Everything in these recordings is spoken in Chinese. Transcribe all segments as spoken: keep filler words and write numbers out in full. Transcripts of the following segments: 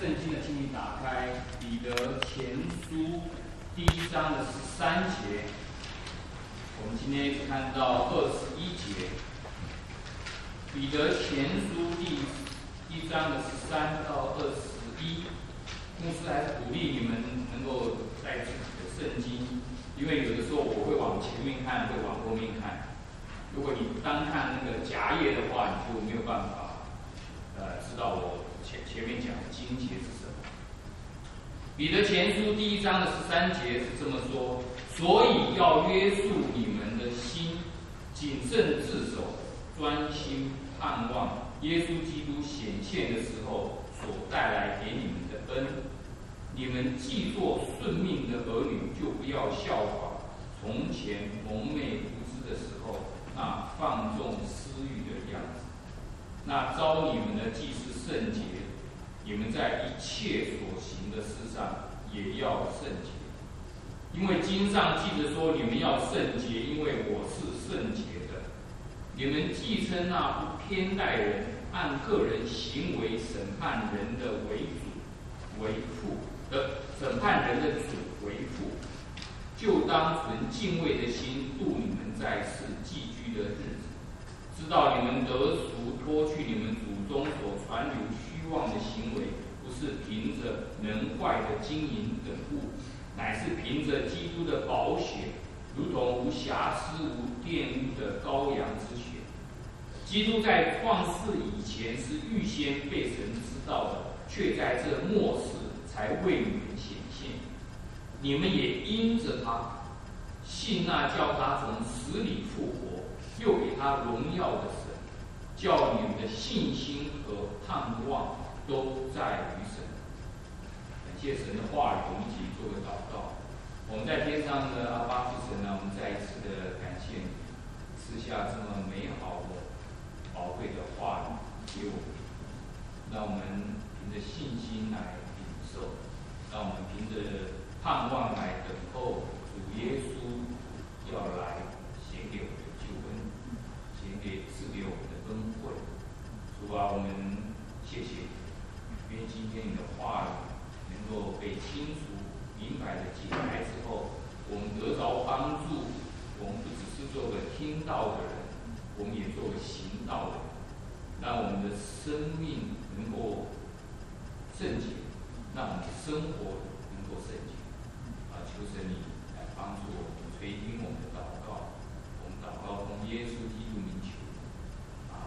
圣经呢，请你打开彼得前书第一章的十三节。我们今天一直看到二十一节。彼得前书第一章的十三到二十一，牧师还是鼓励你们能够在自己的圣经，因为有的时候我会往前面看，会往后面看。如果你单看那个夹页的话，你就没有办法呃知道我前前面讲的经节是什么。彼得前书第一章的十三节是这么说：所以要约束你们的心，谨慎自守，专心盼望耶稣基督显现的时候所带来给你们的恩。你们既做顺命的儿女，就不要效法从前蒙昧无知的时候那放纵私欲的样子。那召你们的既是圣洁，你们在一切所行的事上也要圣洁。因为经上记着说，你们要圣洁，因为我是圣洁的。你们既称那不偏待人、按个人行为审判人的为主为父的审判人的主为父，就当存敬畏的心度你们在世寄居的日子，知道你们得赎，脱去你们祖宗所传流虚妄的行为，不是凭着能坏的金银等物，乃是凭着基督的宝血，如同无瑕疵无玷污的羔羊之血。基督在创世以前是预先被神知道的，却在这末世才为你们显现。你们也因着他信那叫他从死里复活，又给他荣耀的神，叫你们的信心和盼望都在于神。感谢神的话语，我们一起做个祷告。我们在天上的阿爸父神呢，我们再一次的感谢你，赐下这么美好的宝贵的话语给我们，让我们凭着信心来领受，让我们凭着盼望来等候主耶稣要来显给我们的救恩，显给赐给我们的恩惠。主啊，我们谢谢你，因为今天你的话语能够被清楚明白的解开之后，我们得着帮助。我们不只是做个听道的人，我们也做个行道的人，让我们的生命能够圣洁，让我们的生活能够圣洁。啊，求神你来帮助我们，垂听我们的祷告。我们祷告奉耶稣基督名求。啊，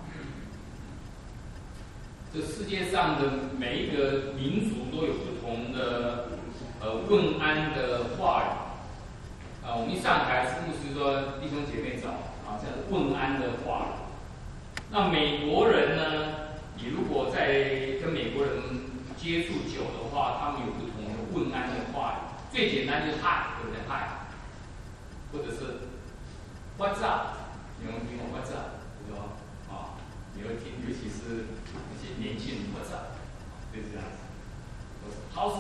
这世界上的每一个民族都有不同的呃问安的话语。啊，我们一上台，是牧师说弟兄姐妹早，啊，这样问安的话语。那美国人呢？你如果在跟美国人接触久的话，他们有不同的问安的话语。最简单就是 Hi， 对不对 ？Hi， 或者是 What's up？ 有没有听过 What's up？ 对吧？啊，你会听，尤其是那些年轻人 What's up， 就是这样子。How's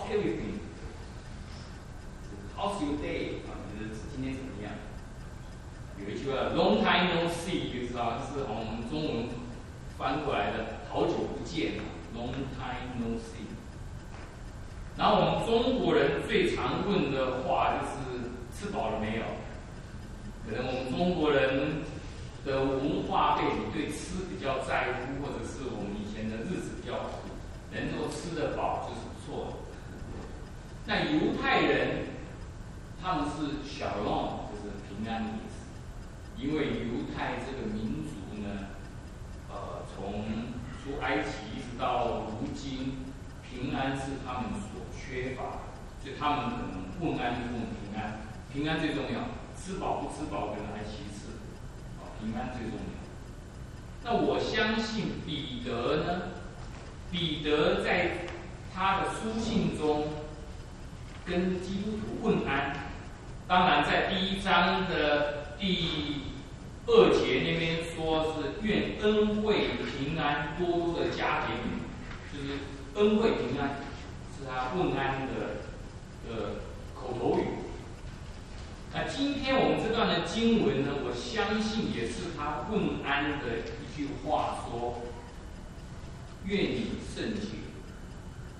everything？How's your day？ 啊，你的今天怎么样？有一句话 ，Long time no see， 就是啊，是从我们中文翻过来的，好久不见 ，Long time no see。然后我们中国人最常问的话就是吃饱了没有？可能我们中国人的文化背景对吃比较在乎，或者是我们以前的日子比较苦，能够吃得饱就是不错的。那犹太人他们是 shalom， 就是平安的意思。因为犹太这个民族呢，呃，从出埃及一直到如今，平安是他们所缺乏的，所以他们可能问安就问平安，平安最重要，吃饱不吃饱可能还其次，啊，平安最重要。那我相信彼得呢，彼得在他的书信中跟基督徒问安。当然，在第一章的第二节那边说是愿恩惠平安多多的加给你们，就是恩惠平安是他问安的的口头语。那今天我们这段的经文呢，我相信也是他问安的一句话说，愿你圣洁。我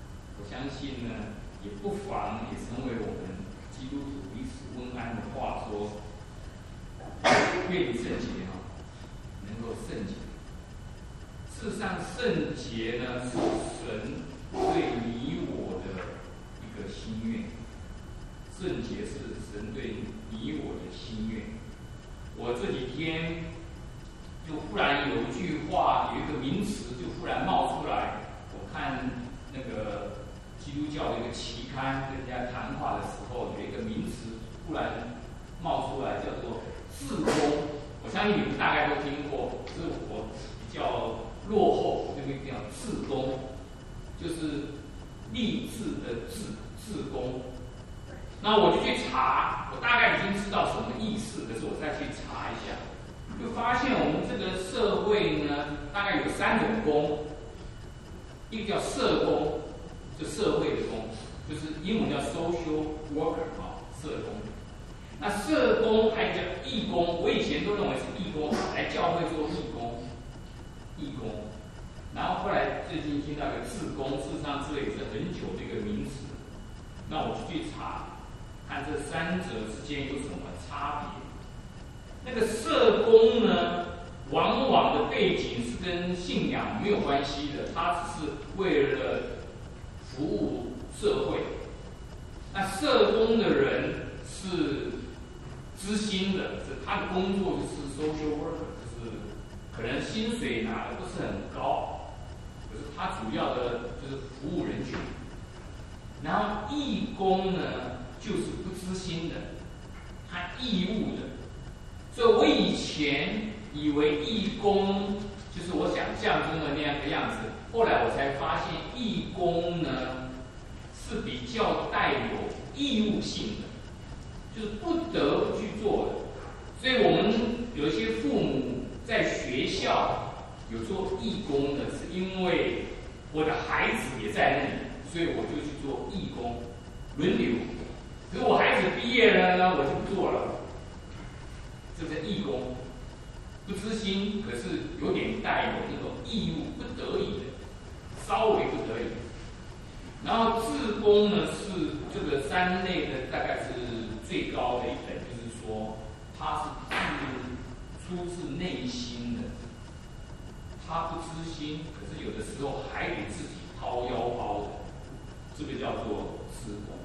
相信呢，也不妨也成为我们基督徒彼此温安的话说。愿你圣洁啊，能够圣洁。事实上，圣洁呢是神对你我的一个心愿。圣洁是神对你我的心愿。我这几天就忽然有一句话，有一个名词就忽然冒出来。我看那个基督教的一个期刊跟人家谈话的时候，有一个名词忽然冒出来，叫做志工。我相信你们大概都听过，只是我比较落后，这个叫志工，就是励志的志，志工。那我就去查，我大概已经知道什么意思，可是我再去查一下，就发现我们这个社会呢，大概有三种工，一个叫社工，就社会的工，就是英文叫 social worker 啊，社工。那社工还有叫义工，我以前都认为是义工，来教会做义工，义工。然后后来最近听到一个志工，事实上这也是很久的一个名词。那我就去查，看这三者之间有什么差别。那个社工呢，往往的背景是跟信仰没有关系的，他只是为了服务社会。那社工的人是知心的，是他的工作就是 social worker， 就是可能薪水拿的不是很高，可是他主要的就是服务人群。然后义工呢，就是不知心的，他义务的。所以我以前以为义工就是我想象中的那样的样子，后来我才发现义工呢是比较带有义务性的。就是不得不去做的，所以我们有一些父母在学校有做义工的，是因为我的孩子也在那里，所以我就去做义工，轮流。可是我孩子毕业了呢，我就不做了，这是义工，不知心，可是有点带有那种义务，不得已的，稍微不得已。然后志工呢是这个三类的，大概是最高的一等，就是说他是出自内心的，他不知心，可是有的时候还得自己掏腰包的，这个叫做志工。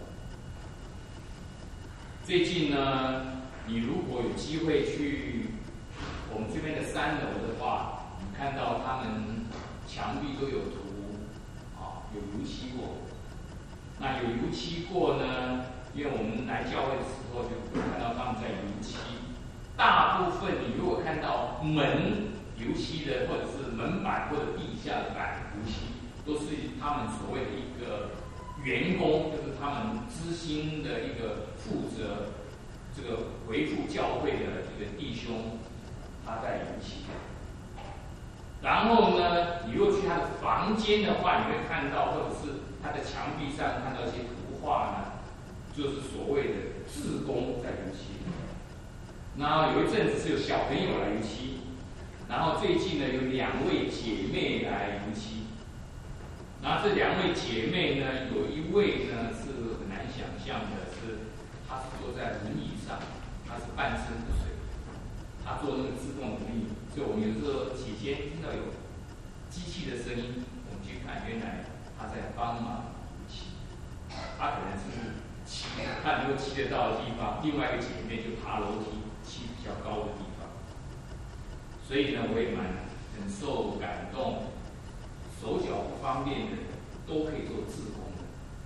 最近呢，你如果有机会去我们这边的三楼的话，你看到他们墙壁都有涂啊，有油漆过。那有油漆过呢，因为我们来教会的时候就会看到他们在油漆。大部分你如果看到门油漆的，或者是门板或者地下的板油漆，都是他们所谓的一个员工，就是他们知心的一个负责这个维护教会的这个弟兄，他在油漆。然后呢，你如果去他的房间的话，你会看到，或者是他的墙壁上看到一些图画呢，就是所谓的志工在油漆。然后有一阵子是有小朋友来油漆，然后最近呢有两位姐妹来油漆。然后这两位姐妹呢，有一位呢是很难想象的，是她是坐在轮椅上，她是半身不遂，她坐那个自动轮椅，所以我们有时候起先听到有机器的声音，我们去看，原来她在帮忙油漆。她可能是骑，她能够骑得到的地方，另外一个姐妹就爬楼梯，骑比较高的地方。所以呢，我也蛮很受感动，手脚不方便的人都可以做志工的。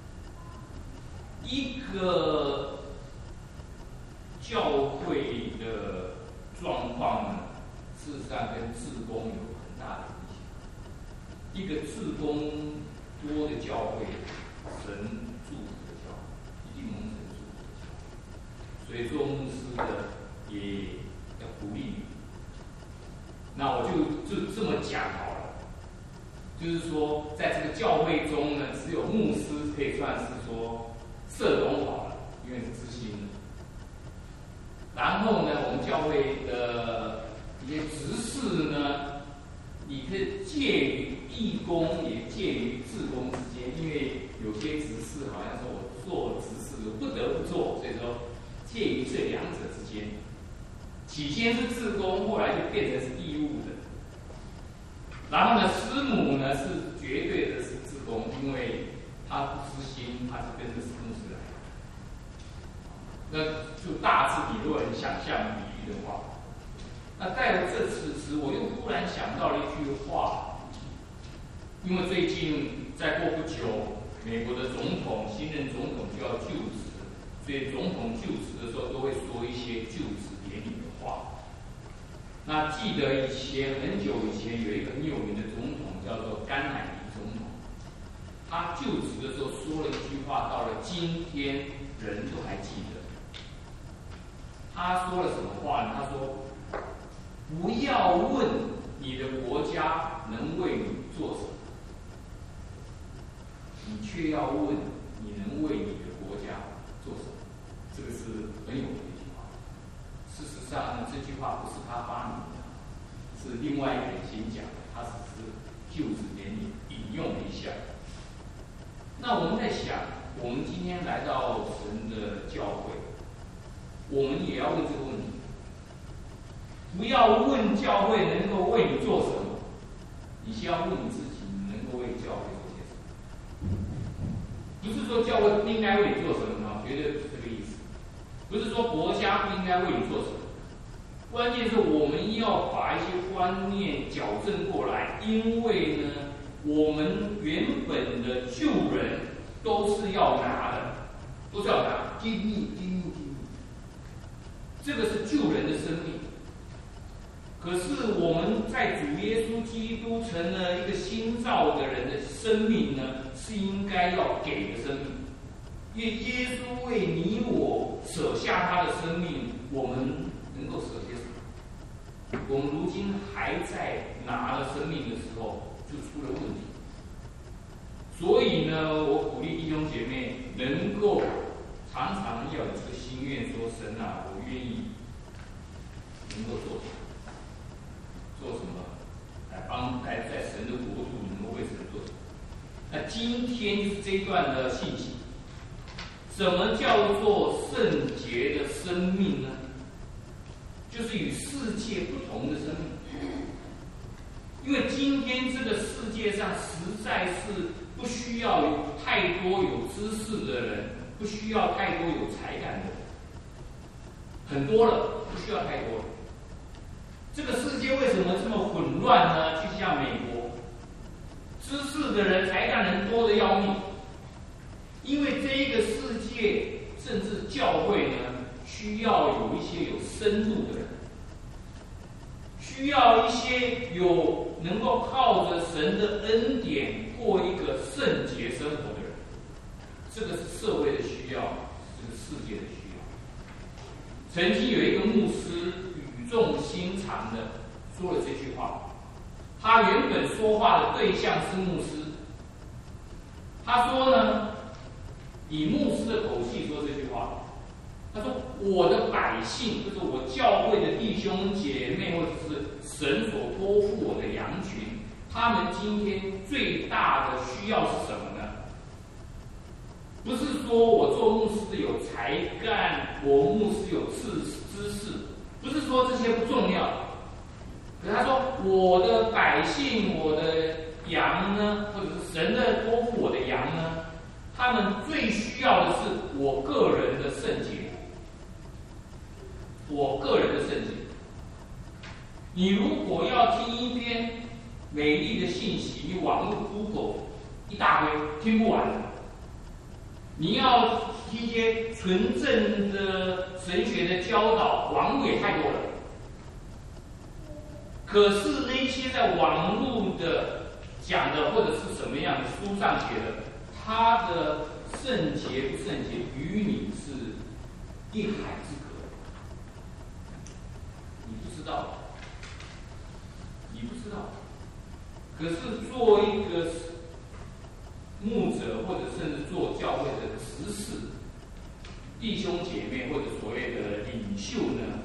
一个教会的状况呢，事实上跟志工有很大的影响。一个志工多的教会，神祝福的教会，一定蒙神祝福的教会。所以做牧师的也要鼓励你。那我就就这么讲好了，就是说，在这个教会中呢，只有牧师可以算是说社工好了，因为是知心的。然后呢，我们教会的一些执事呢，你是介于义工也介于志工之间，因为有些些执事好像说我做执事不得不做，所以说介于这两者之间。起先是志工，后来就变成是义务的。然后呢，师母呢是绝对的是志工，因为他不私心，他是跟着师牧师来。那就大致你如果很想象比喻的话，那在这此时，我又忽然想到了一句话，因为最近再过不久，美国的总统新任总统就要就职，所以总统就职的时候都会说一些就职典礼的话。那记得以前很久以前有一个很有名的总统叫做甘乃迪总统，他就职的时候说了一句话，到了今天人都还记得。他说了什么话呢？他说：“不要问你的国家能为你做什么，你却要问你能为你的国家做什么。”这个是很有名的一句话。事实上呢，这句话不是他发明的，是另外一个人先讲的，他只是就职典礼引用了一下。那我们在想，我们今天来到神的教会，我们也要问这个问题：不要问教会能够为你做什么，你先要问你自己，你能够为教会做些什么？不是说教会不应该为你做什么呢？绝对不是这个意思。不是说国家不应该为你做什么，关键是我们要把一些观念矫正过来，因为呢，我们原本的救人都是要拿的，都是要拿，give me give me give me，这个是救人的生命。可是我们在主耶稣基督成了一个新造的人的生命呢，是应该要给的生命。因为耶稣为你我舍下他的生命，我们能够舍些什么？我们如今还在拿了生命的时候，就出了问题。所以呢，我鼓励弟兄姐妹能够常常要有这个心愿，说神啊，我愿意能够做什么，做什么来帮来在神的国度能够为神做什么。那今天就是这一段的信息。什么叫做圣洁的生命呢？就是与世界不同的生命。因为今天这个世界上实在是不需要有太多有知识的人，不需要太多有才干的人，很多了，不需要太多了。这个世界为什么这么混乱呢？就像美国，知识的人、才干人多得要命。因为这一个世界，甚至教会呢，需要有一些有深度的人，需要一些有能够靠着神的恩典过一个圣洁生活的人。这个是社会的需要，这个世界的需要。曾经有一个牧师语重心长的说了这句话，他原本说话的对象是牧师，他说呢，以牧师的口气说这句话，他说：“我的百姓，就是我教会的弟兄姐妹，或者是神所托付我的羊群，他们今天最大的需要是什么呢？不是说我做牧师有才干，我牧师有知知识，不是说这些不重要。可是他说，我的百姓，我的羊呢，或者是神的托付我的羊呢？”他们最需要的是我个人的圣洁，我个人的圣洁。你如果要听一篇美丽的信息，你网络 Google 一大堆，听不完。你要听一些纯正的神学的教导，网络也太多了。可是那些在网络的讲的或者是什么样的书上写的，他的圣洁不圣洁，与你是一海之隔。你不知道，你不知道。可是做一个牧者，或者甚至做教会的执事、弟兄姐妹或者所谓的领袖呢，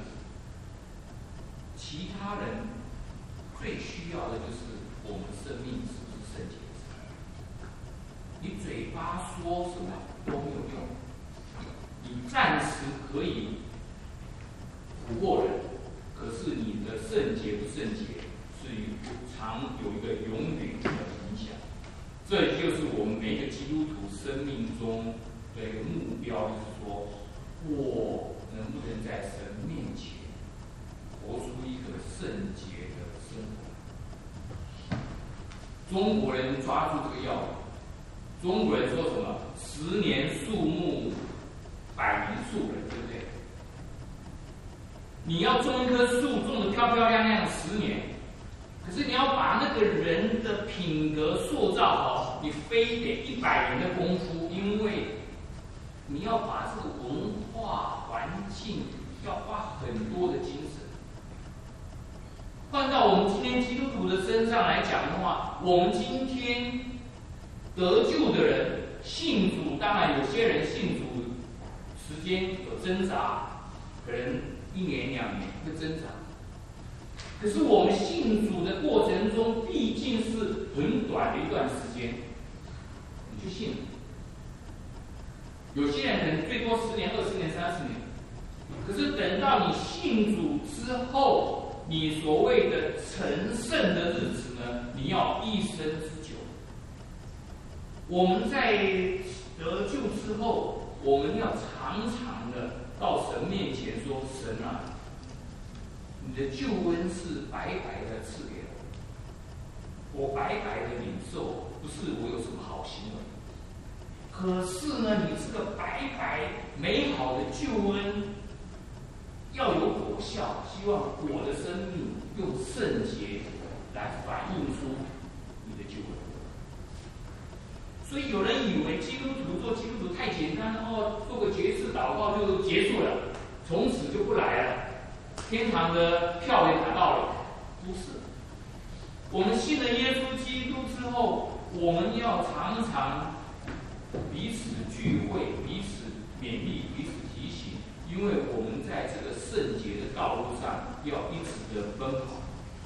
其他人最需要的就是我们生命是不是圣洁。你嘴巴说什么都没有用。你暂时可以不过人，可是你的圣洁不圣洁，是常有一个永远的影响。这就是我们每一个基督徒生命中的一个目标，就是说，我能不能在神面前活出一个圣洁的生活？中国人抓住这个要领，中国人说什么？十年树木，百年树人，对不对？你要种一棵树，种得漂漂亮亮十年，可是你要把那个人的品格塑造好，你非得一百年的功夫，因为你要把这个文化环境要花很多的精神。换到我们今天基督徒的身上来讲的话，我们今天得救的人信主，当然有些人信主时间有挣扎，可能一年两年会挣扎。可是我们信主的过程中，毕竟是很短的一段时间，你就信了。有些人可能最多十年、二十年、三十年，可是等到你信主之后，你所谓的成圣的日子呢，你要一生之久。我们在得救之后，我们要常常的到神面前说：“神啊，你的救恩是白白的赐给我，我白白的领受，不是我有什么好行为。可是呢，你这个白白美好的救恩要有果效，希望我的生命用圣洁来反映出你的救恩。”所以有人以为基督徒做基督徒太简单，哦，做个节制祷告就结束了，从此就不来了，天堂的票也拿到了。不是，我们信了耶稣基督之后，我们要常常彼此聚会，彼此勉励，彼此提醒，因为我们在这个圣洁的道路上要一直的奔跑。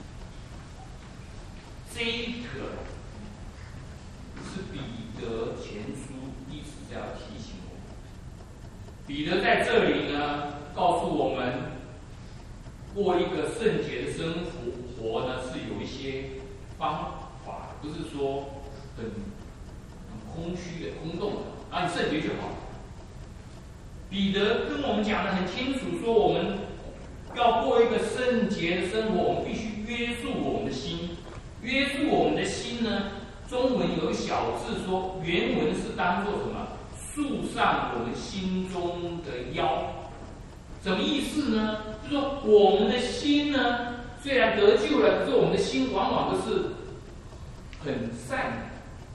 这一个是彼得前书一直在要提醒我们。彼得在这里呢，告诉我们，过一个圣洁的生活呢，是有一些方法，不是说很很空虚的、空洞的，啊，你圣洁就好。彼得跟我们讲的很清楚，说我们要过一个圣洁的生活，我们必须约束我们的心。约束我们的心呢，中文有一小字说，原文是当做什么？束上我们心中的腰。什么意思呢？就是说我们的心呢，虽然得救了，可是我们的心往往都是很善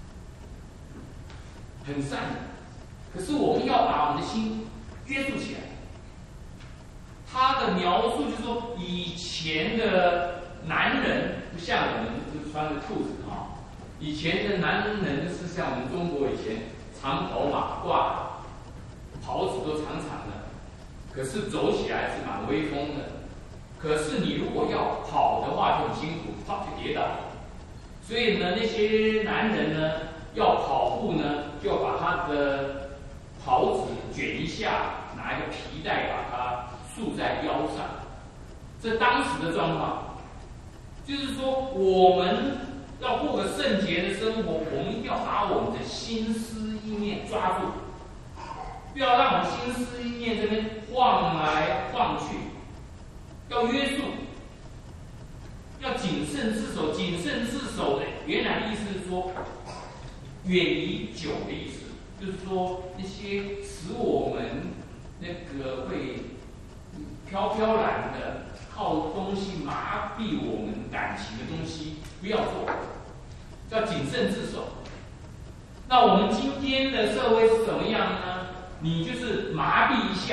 的，很善的。可是我们要把我们的心约束起来。他的描述就是说，以前的男人不像我们就是穿着裤子啊，以前的男人就是像我们中国以前长袍马褂，袍子都长长的，可是走起来是蛮威风的。可是你如果要跑的话就很辛苦，跑就跌倒了。所以呢，那些男人呢要跑步呢，就把他的袍子卷一下，拿一个皮带把它束在腰上。这当时的状况，就是说我们要过个圣洁的生活，我们一定要把我们的心思意念抓住，不要让我们心思意念这边晃来晃去，要约束，要谨慎自守。谨慎自守的原来的意思是说，远离酒的意思，就是说那些使我们那个会飘飘然的靠东西麻痹我们感情的东西，不要做，要谨慎自守。那我们今天的社会是怎么样呢？你就是麻痹一下，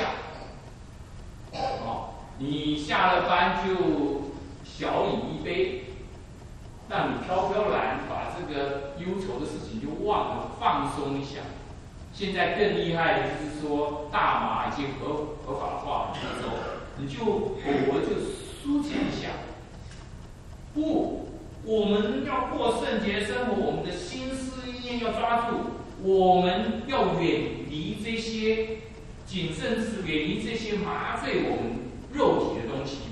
哦，你下了班就小饮一杯，让你飘飘然，把这个忧愁的事情就忘了，放松一下。现在更厉害的就是说，大麻已经合合法化了之后，你就我就抒情一下。不，我们要过圣洁生活，我们的心思意念要抓住， 我们要远离这些谨慎自远离这些麻醉我们肉体的东西。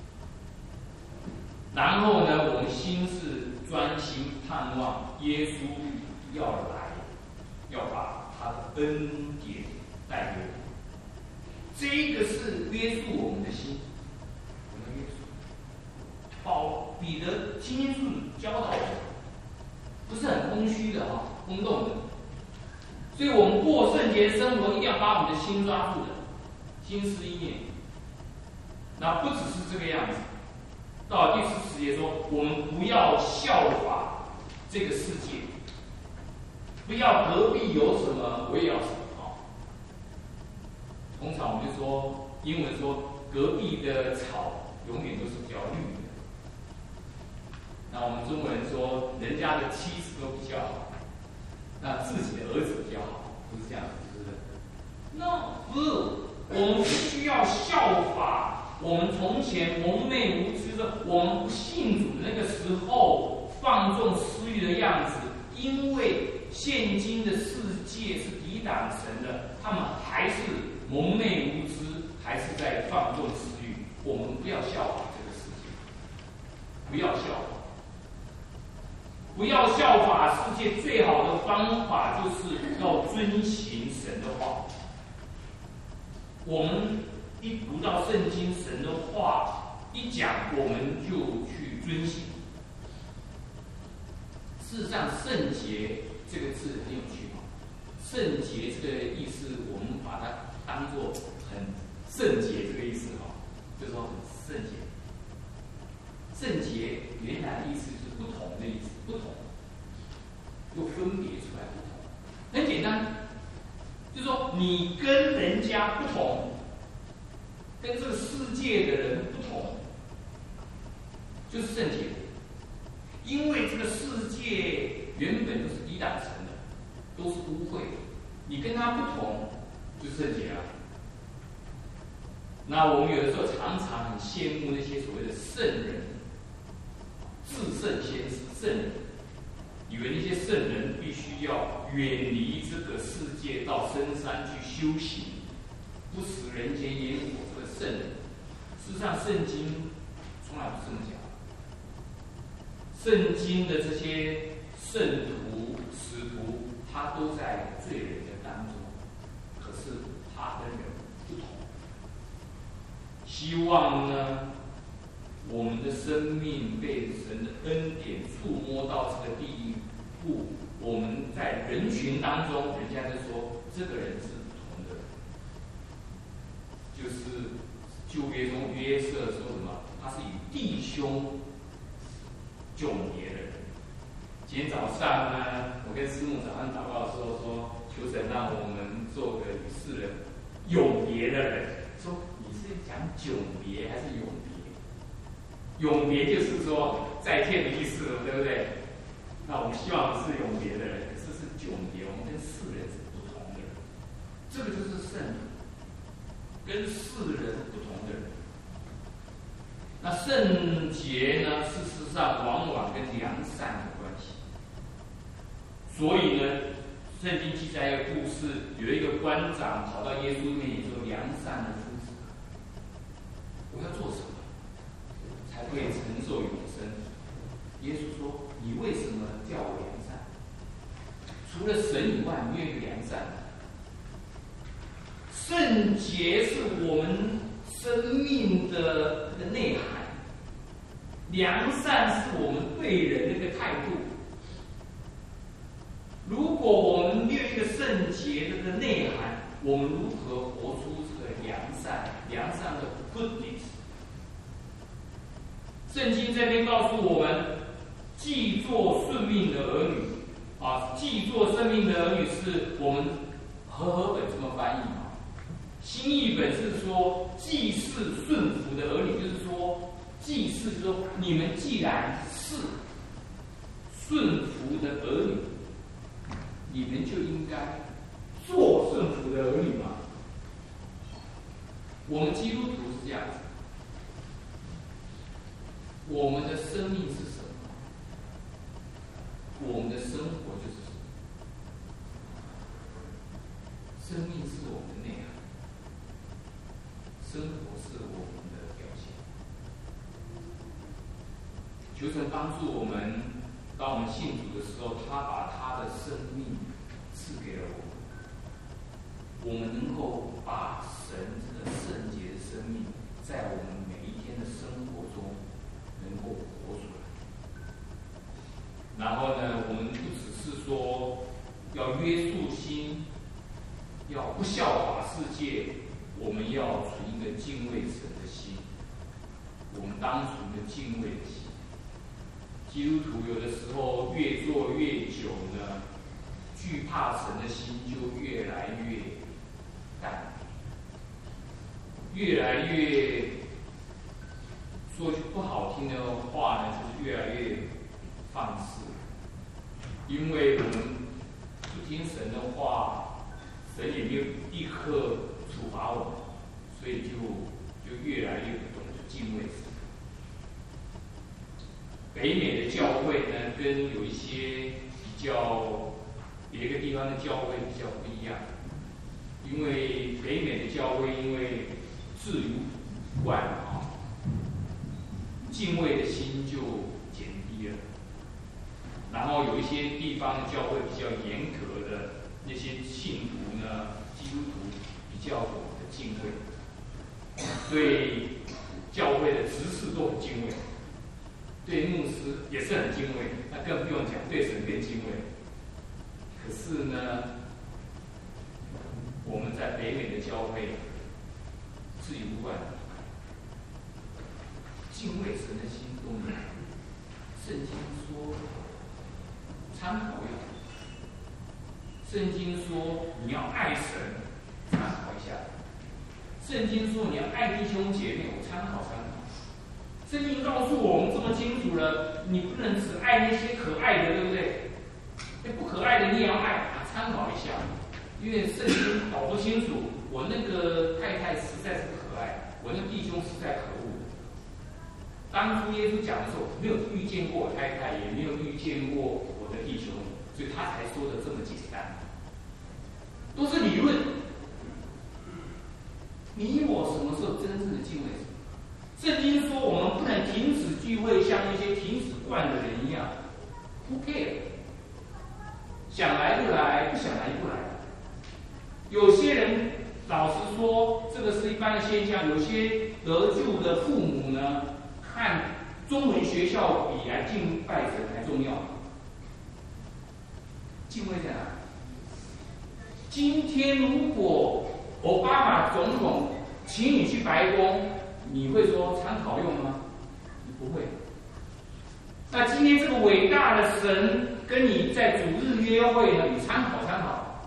然后呢，我们心是专心盼望耶稣要来，要把他的恩典带给我们。这个是约束我们的心，我们约束。保彼得清清楚楚教导我们，不是很空虚的哈，空洞的。所以我们过圣洁生活，一定要把我们的心抓住的，心思意念。那不只是这个样子。到了第十四节说，我们不要效法这个世界，不要隔壁有什么我也要什么啊。通常我们就说，英文说隔壁的草永远都是比较绿的。那我们中国人说，人家的妻子都比较好，那自己的儿子比较好，不是这样子，是不是？那不是，我们不需要效法。我们从前蒙昧无知的，我们不信主那个时候放纵私欲的样子，因为现今的世界是抵挡神的，他们还是蒙昧无知，还是在放纵私欲。我们不要效法这个世界，不要效法，不要效法世界。最好的方法就是要遵行神的话。我们一读到圣经，神的话一讲，我们就去遵行。事实上，圣洁这个字很有趣啊。圣洁这个意思，我们把它当作很圣洁这个意思哈，就是说很圣洁。圣洁原来的意思就是不同的意思，不同，又分别出来不同。很简单，就是说你跟人家不同。跟这个世界的人不同，就是圣洁。因为这个世界原本都是抵挡神的，都是污秽的，你跟他不同，就是圣洁啊。那我们有的时候常常很羡慕那些所谓的圣人，至圣先师、圣人，以为那些圣人必须要远离这个世界，到深山去修行，不食人间烟火。圣人，事实上，圣经从来不是这么讲。圣经的这些圣徒、使徒，他都在罪人的当中，可是他跟人不同。希望呢，我们的生命被神的恩典触摸到这个地步，我们在人群当中，人家就说这个人是不同的人，就是。旧约中约瑟说什么？他是与弟兄迥别的人。今天早上呢，我跟师母早上祷告的时候说，求神让我们做个与世人永别的人。说你是讲迥别还是永别？永别就是说再见的意思了，对不对？那我们希望是永别的人，可是是迥别，我们跟世人是不同的人。这个就是圣人。跟世人不同的人，那圣洁呢？事实上往往跟良善有关系。所以呢，圣经记载一个故事，有一个官长跑到耶稣面前说：“良善的夫子，我要做什么才可以承受永生？”耶稣说：“你为什么叫我良善？除了神以外，没有一个良善的。”圣洁是我们生命的那个内涵，良善是我们对人的一个态度。如果我们没有一个圣洁的这个内涵，我们如何活出这个良善？良善的 goodness。圣经这边告诉我们，既做顺命的儿女啊，既做生命的儿女是我们和合本这么翻译。新译本是说，既是顺服的儿女，就是说，既是就是说，你们既然是顺服的儿女，你们就应该做顺服的儿女嘛。我们基督徒是这样子，我们的生命是什么？我们的生活就是什么？ 生命是我们的内涵，生活是我们的表现。求神帮助我们，当我们信主的时候，他把他的生命赐给了我们，我们能够把神这个圣洁的生命，在我们每一天的生活中能够活出来。然后呢，我们不只是说要约束心，要不效法世界，我们要存一个敬畏神的心。我们当存一个敬畏的心。基督徒有的时候越做越久呢，惧怕神的心就越来越淡，越来越说句不好听的话呢，就是越来越放肆。因为我们不听神的话，神也没有立刻处罚我们，所以就就越来越不懂得敬畏神。北美的教会呢，跟有一些比较别个地方的教会比较不一样，因为北美的教会因为自由惯啊，敬畏的心就减低了。然后有一些地方的教会比较严格的那些信徒呢，基督徒比较懂得敬畏，对教会的执事都很敬畏。对牧师也是很敬畏，那更不用讲，对神更敬畏。可是呢，我们在北美的教会自由惯，敬畏神的心都没有。圣经说参考用，圣经说你要爱神，参考一下。圣经说你要爱弟兄姐妹，我参考参考。圣经告诉我们这么清楚了，你不能只爱那些可爱的，对不对？那不可爱的你也要爱，啊，参考一下。因为圣经搞不清楚，我那个太太实在是不可爱，我那弟兄实在可恶。当初耶稣讲的时候，没有遇见过我太太，也没有遇见过我的弟兄，所以他才说的这么简单，都是理论。你我什么时候真正的敬畏神？圣经说我们不能停止聚会，像那些停止惯的人一样。Who care？ 想来就来，不想来就不来。有些人老实说，这个是一般的现象。有些得救的父母呢，看中文学校比来敬拜神还重要。敬畏在哪？今天如果奥巴马总统请你去白宫，你会说参考用吗？你不会。那今天这个伟大的神跟你在主日约会呢，你参考参考。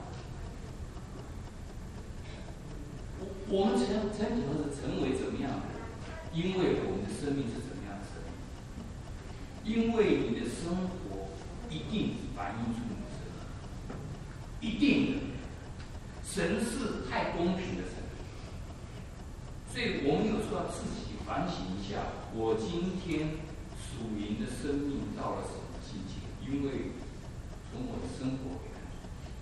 我们曾曾经是成为怎么样的？因为我们的生命是怎么样的生命？因为你的生活一定反映出你的生命，一定的。神是太公平的神。所以我们有时候要自己反省一下，我今天属灵的生命到了什么境界？因为从我的生活来看，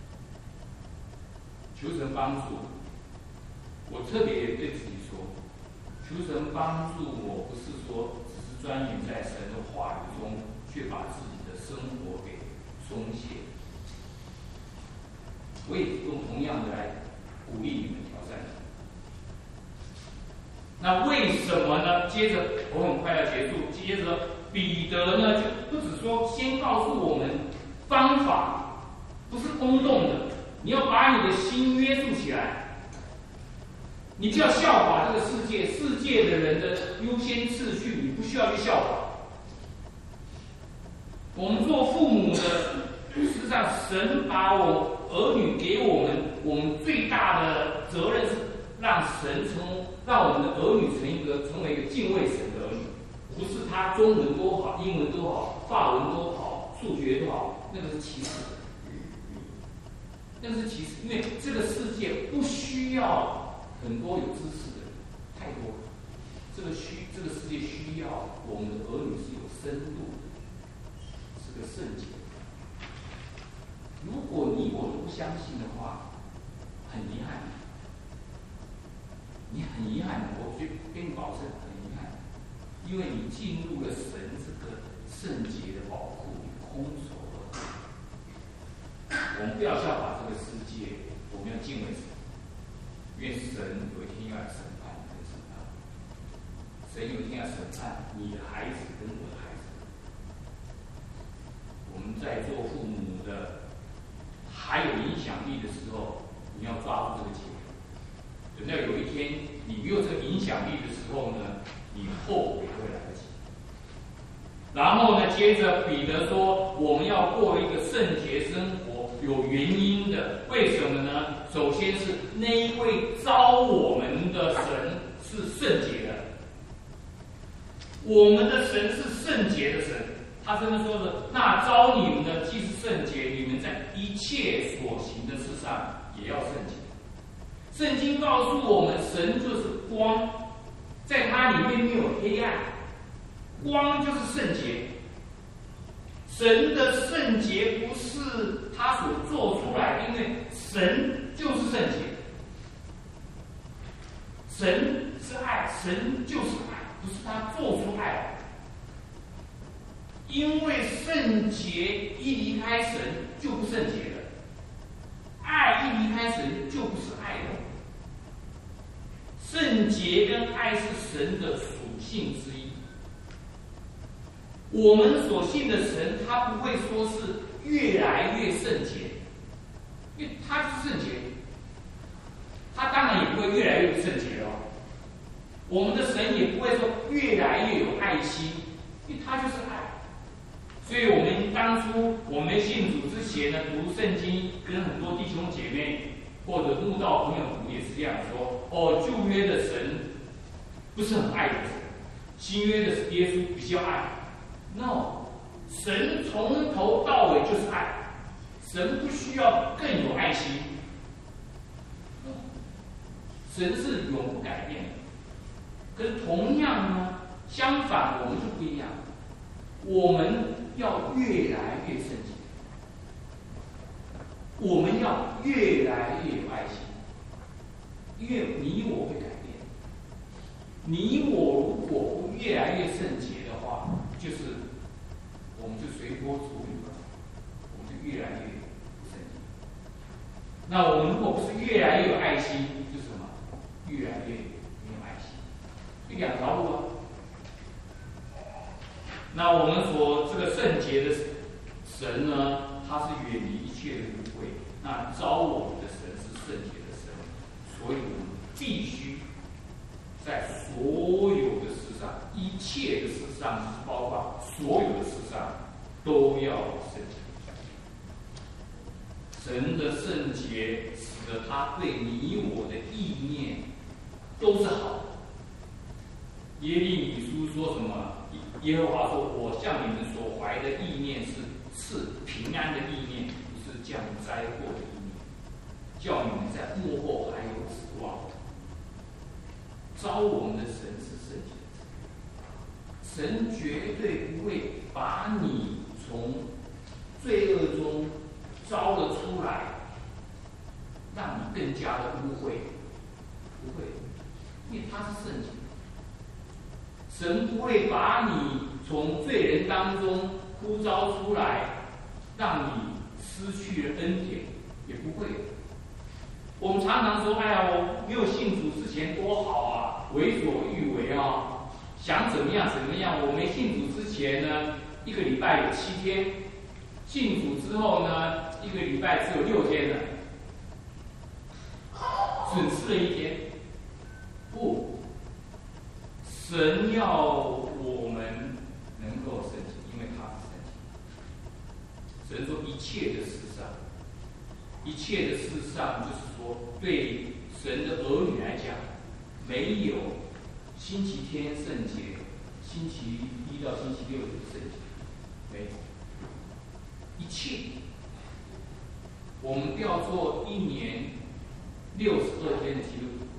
求神帮助我。特别对自己说，求神帮助我，不是说只是钻研在神的话语中，却把自己的生活给松懈。我也用同样的来鼓励你们挑战。那为什么呢？接着我很快要结束。接着彼得呢，就不只说先告诉我们方法，不是空洞的，你要把你的心约束起来，你不要效法这个世界，世界的人的优先次序，你不需要去效法。我们做父母的，事实上神把我儿女给我们，我们最大的责任是让神从让我们的儿女成一个成为一个敬畏神的儿女，不是他中文多好，英文多好，法文多好，数学多好，那个是其次，那个是其次，因为这个世界不需要很多有知识的人，太多了。这个需这个世界需要我们的儿女是有深度的，是个圣洁。如果你我都不相信的话，很遗就跟你保证很遗憾，因为你进入了神这个圣洁的宝库，你空手而回。我们不要效法这个世界，我们要敬畏神，因为神有一天要来审判你跟审判我，神有一天要审判你的孩子跟我的孩子。我们在做父母的还有影响力的时候，你要抓住这个机会。等到有一天你没有这个影响力的时候呢，你后悔会来得及。然后呢，接着彼得说，我们要过一个圣洁生活，有原因的。为什么呢？首先是那一位召我们的神是圣洁的，我们的神是圣洁的神。他真的说的，那召你们的既是圣洁，你们在一切所行的事上也要圣洁。圣经告诉我们，神就是光，在它里面没有黑暗，光就是圣洁。神的圣洁不是他所做出来的，因为神就是圣洁。神是爱，神就是爱，不是他做出爱来。因为圣洁一离开神就不圣洁了，爱一离开神就不是爱了。圣洁跟爱是神的属性之一。我们所信的神，他不会说是越来越圣洁，因为他是圣洁，他当然也不会越来越不圣洁哦。我们的神也不会说越来越有爱心，因为他就是爱。所以我们当初我们信主之前呢，读圣经，跟很多弟兄姐妹或者慕道朋友读也是这样说：哦，旧约的神不是很爱的神，新约的耶稣比较爱。No， 神从头到尾就是爱，神不需要更有爱心。神是永不改变的。可是同样呢，相反我们就不一样，我们要越来越圣洁，我们要越来越有爱心，因为你我会改变。你我如果不越来越圣洁的话，就是我们就随波逐流了，我们就越来越不圣洁。那我们如果不是越来越有爱心，就是什么？越来越没有爱心，有两条路啊。那我们所这个圣洁的神呢，他是远离一切的污秽。那召我们的神是圣洁的神，所以我们必须在所有的事上，一切的事上，包括所有的事上，都要圣洁。神的圣洁使得他对你我的意念都是好的。耶利米书说什么？耶和华说：“我向你们所怀的意念是赐平安的意念，不是降灾祸的意念，叫你们在幕后还有指望。”召我们的神是圣洁的神，绝对不会把你从罪恶中招了出来，让你更加的污秽，不会，因为他是圣洁。神不会把你从罪人当中呼召出来，让你失去了恩典，也不会。我们常常说：“哎呀，我没有信主之前多好啊，为所欲为啊，想怎么样怎么样。”我没信主之前呢，一个礼拜有七天；信主之后呢，一个礼拜只有六天了，损失了一天。不。神要我们能够圣洁，因为他是圣洁。神说一切的事上，一切的事上，就是说，对神的儿女来讲，没有星期天圣洁，星期一到星期六的圣洁，没有。一切，我们要做一年六十二天的基督徒。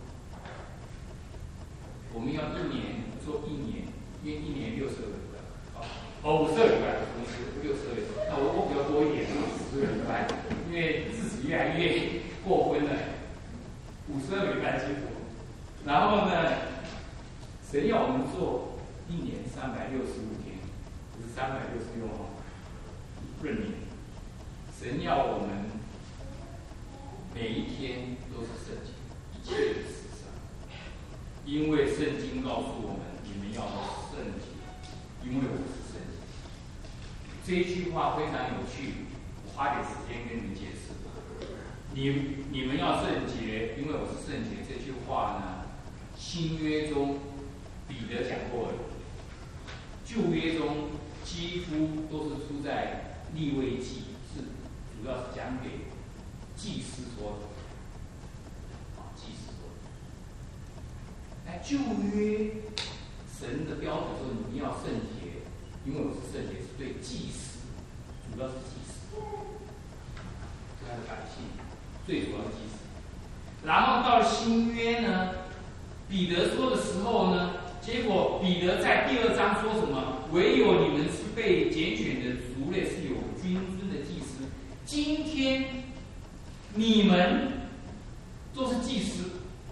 我们要一年做一年，因为一年六十二个礼拜，哦，五十二礼拜，不是六十二礼拜。那我我比较多一点啊，五十个礼拜，因为自己越来越过分了，五十二个礼拜基督徒。然后呢， 神要我们做一年三百六十五天，不是三百六十六哦，闰年。神要我们每一天都是圣洁，一切的事上，因为圣经告诉我们，你们要圣洁，因为我是圣洁。这一句话非常有趣，我花点时间跟你们解释。你你们要圣洁，因为我是圣洁。这句话呢，新约中彼得讲过了，旧约中几乎都是出在利未记，是主要是讲给祭司说的。啊，祭司说的。哎，旧约神的标准说你们要圣洁，因为我是圣洁，是对祭司，主要是祭司，是他的百姓。最主要的祭司，然后到了新约呢，彼得说的时候呢，结果彼得在第二章说什么？唯有你们是被拣选的族类，是有君尊的祭司。今天你们都是祭司，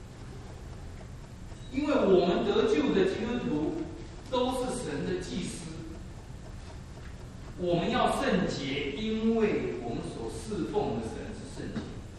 因为我们得救的基督徒都是神的祭司。我们要圣洁，因为我们所侍奉的神是圣洁。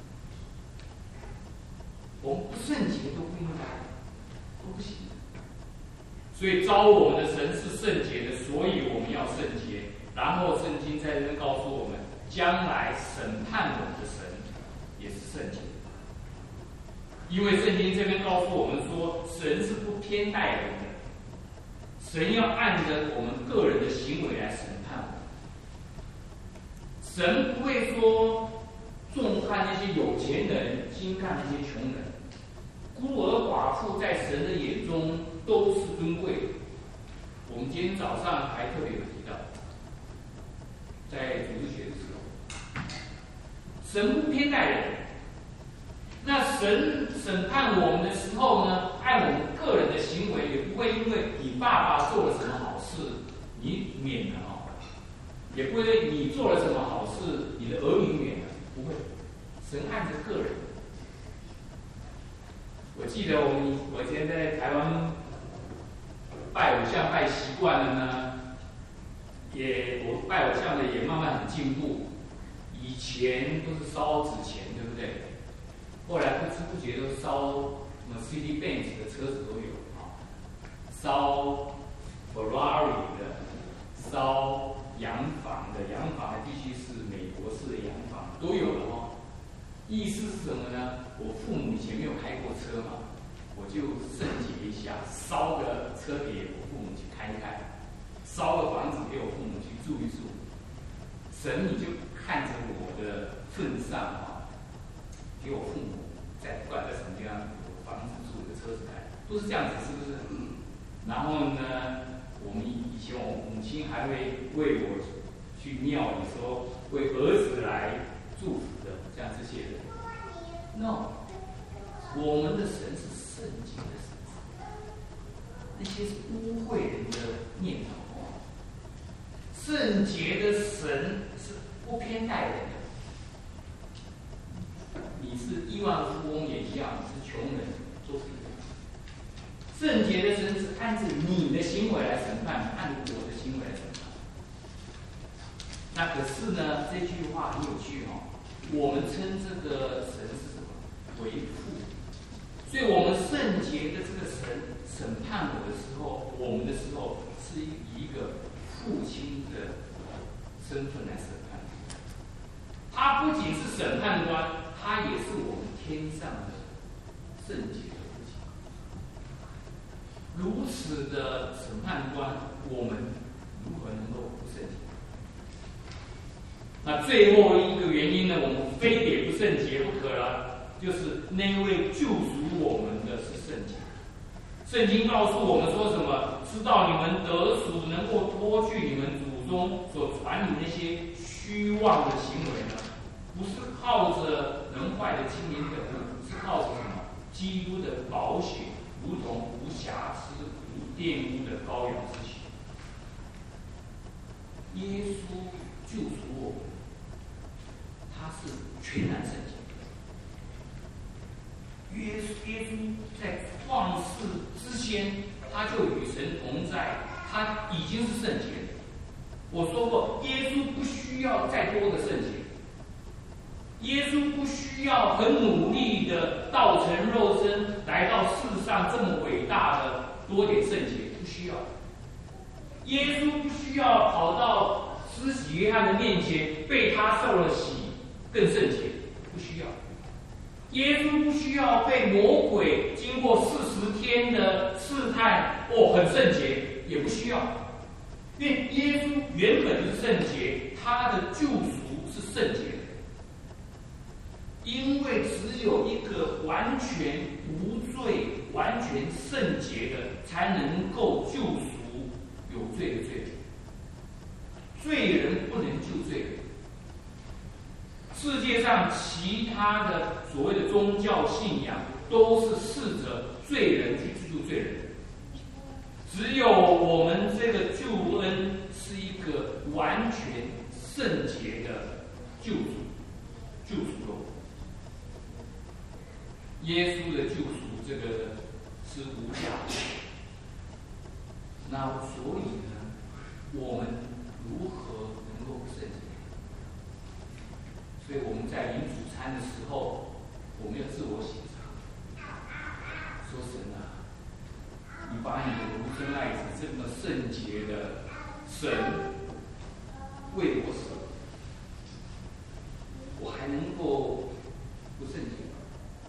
我们不圣洁都不应该，都不行。所以招我们的神是圣洁的，所以我们要圣洁。然后圣经在这边告诉我们，将来审判我们的神也是圣洁的。因为圣经这边告诉我们说，神是不偏待人的，神要按着我们个人的行为来审判我们。神不会说重看那些有钱人，轻看那些穷人。孤儿寡妇在神的眼中都是尊贵的。我们今天早上还特别有提到，在主日学的时候，神不偏待人。那神审判我们的时候呢，按我们个人的行为，也不会因为你爸爸做了什么好事，你免了哦；也不会因为你做了什么好事，你的儿女免了，不会。神按着个人。我记得我们我以前在台湾拜偶像拜习惯了呢，也我拜偶像的也慢慢很进步。以前都是烧纸钱，对不对？后来不知不觉都烧什么 Mercedes-Benz 的车子都有啊，烧 Ferrari 的，烧洋房的，洋房必须是美国式的洋房，都有了哦。意思是什么呢？我父母以前没有开过车嘛，我就圣洁一下，烧个车给我父母去开开，烧个房子给我父母去住一住。神你就看着我的份上啊，给我父母在不管在什么地方有房子住，有车子开，都是这样子，是不是？然后呢，我们以前我母亲还会为我去庙里说为儿子来祝福的，像这些人。No， 我们的神是圣洁的神，那些是污秽人的念头。圣洁的神是不偏待人的，你是亿万富翁也一样，你是穷人都是一样。圣洁的神是按照你的行为来审判，按照我的行为来审判。那可是呢，这句话很有趣哦。我们称这个神是什么？为父。所以我们圣洁的这个神审判我的时候，我们的时候是以一个父亲的身份来审判。他不仅是审判官，他也是我们天上的圣洁的父亲。如此的审判官，我们如何能够不圣洁？那最后一个原因呢，我们非得不圣洁不可了，就是那位救赎我们的是圣洁。圣经告诉我们说什么？知道你们得赎，能够脱去你们祖宗所传你那些虚妄的行为呢？不是靠着能坏的金银等物，是靠着什么？基督的宝血，如同无瑕疵、无玷污的羔羊之血。耶稣救赎我们，他是全然圣洁。耶稣耶稣在创世之前， 他就与神同在，他已经是圣洁的。我说过，耶稣不需要再多的圣洁，耶稣不需要很努力的道成肉身来到世上这么伟大的多点圣洁，不需要。耶稣不需要跑到施洗约翰的面前被他受了洗更圣洁，不需要。耶稣不需要被魔鬼经过四十天的试探，哦，很圣洁，也不需要。因为耶稣原本就是圣洁，他的救赎是圣洁的。因为只有一个完全无罪、完全圣洁的，才能够救赎有罪的罪人。罪人不能救罪人。世界上其他的所谓的宗教信仰，都是试着罪人去救罪人。只有我们这个救恩是一个完全圣洁的救赎，救赎了我。耶稣的救赎，这个是无价的。那所以呢，我们如何能够圣洁？所以我们在领主餐的时候，我们要自我省察，说神啊，你把你的独生爱子这么圣洁的神为我死，我还能够不圣洁吗？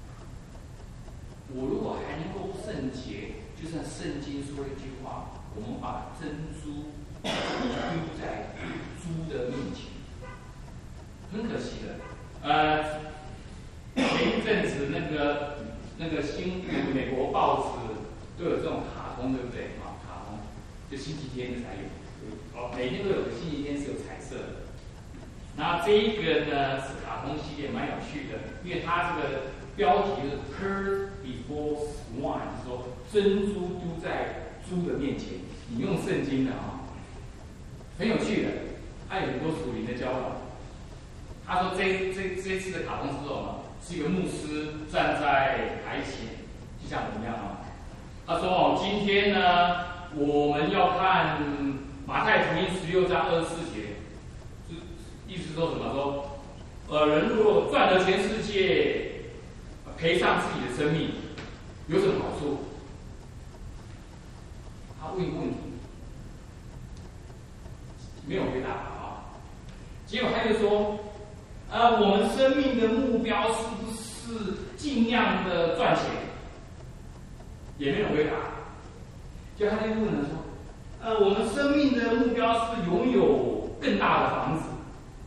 我如果还能够不圣洁，就像圣经说一句话，我们把珍珠丢在猪的面前，很可惜的。呃，前一阵子那个那个新美国报纸都有这种卡通，对不对？啊，卡通就星期天的才有，哦，每天都有个星期天是有彩色的。然后这一个呢是卡通系列，蛮有趣的，因为它这个标题是 "Pearl before swine"， 就是说珍珠丢在猪的面前，引用圣经的啊，很有趣的，它有很多属灵的教导。他说这这这次的卡通是什么？是一个牧师站在台前，就像我们一样啊。他说哦，今天呢我们要看马太福音十六章二十四节，就意思说什么？说呃人如果赚了全世界，赔上自己的生命，有什么好处？他问一个问题，没有回答啊。结果他就说。呃，我们生命的目标是不是尽量的赚钱？也没有回答。就他就问了说，呃，我们生命的目标是拥有更大的房子？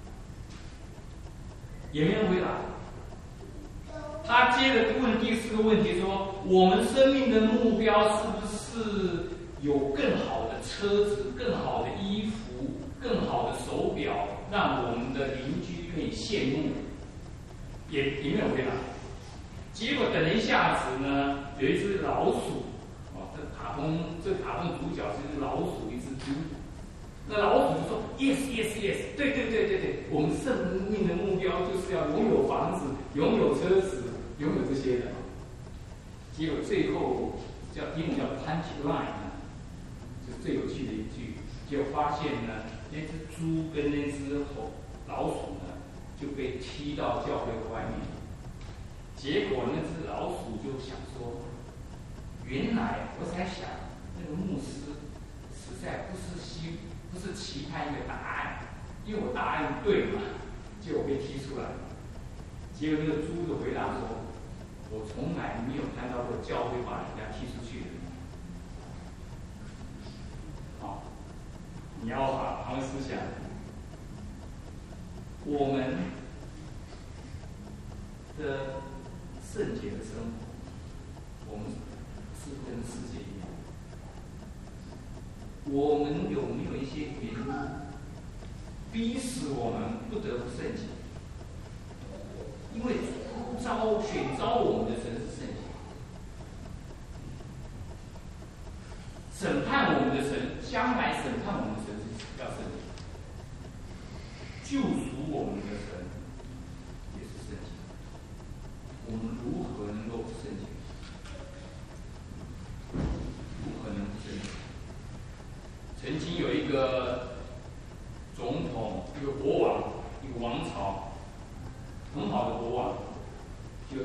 也没人回答。他接着问第四个问题说，我们生命的目标是不是有更好的车子、更好的衣服、更好的手表，让我们的邻居可以羡慕？也也没有回答。结果等了一下子呢，有一只老鼠，哦，这卡通这卡通主角是一只老鼠，一只猪。那老鼠就说 ：“Yes, yes, yes， 对对对对对，我们生命的目标就是要拥有房子、拥有车子、拥有这些的。”结果最后叫英文叫 punch line 呢，就是最有趣的一句，结果发现呢，那只猪跟那只猴老鼠呢就被踢到教会外面。结果那只老鼠就想说，原来我才想那个牧师实在不是希不是期盼一个答案，因为我答案对嘛，结果被踢出来。结果那个猪的回答说，我从来没有看到过教会把人家踢出去的。好，你要把他们思想，我们的圣洁的生活，我们是跟世界一样。我们有没有一些原因逼使我们不得不圣洁？因为招选招我们的神是圣洁，审判我们的神，将来审判我们的神是要圣洁，救赎我们的神也是圣洁。我们如何能够圣洁？如何能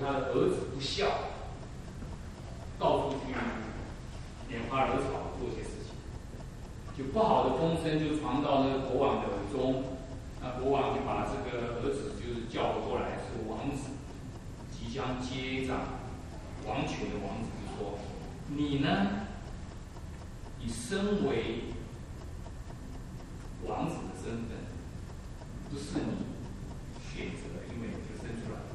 他的儿子不孝，到处去拈花惹草做些事情，就不好的风声就传到那个国王的耳中，那国王就把这个儿子就是叫了过来，是王子，即将接掌王权的王子就说：“你呢？你身为王子的身份，不是你选择的，因为你就生出来了。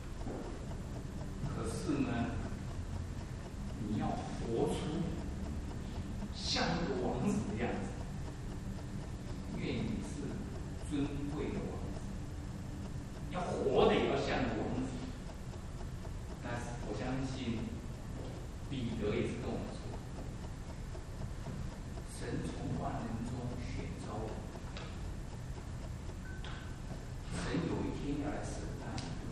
可是呢，你要活出像一个王子的样子，因为你是尊贵的王子，要活的也要像个王子。”但是我相信彼得也是跟我们说，神从万人中选召我们，神有一天要来审判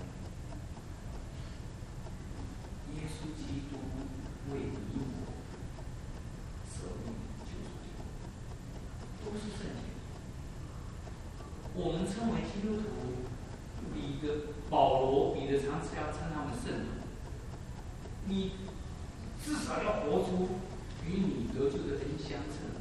耶稣基督为你我舍命救赎，都是圣洁。我们称为基督徒，彼得、保罗、彼得常常要称他们圣徒。你至少要活出与你得救的人相称。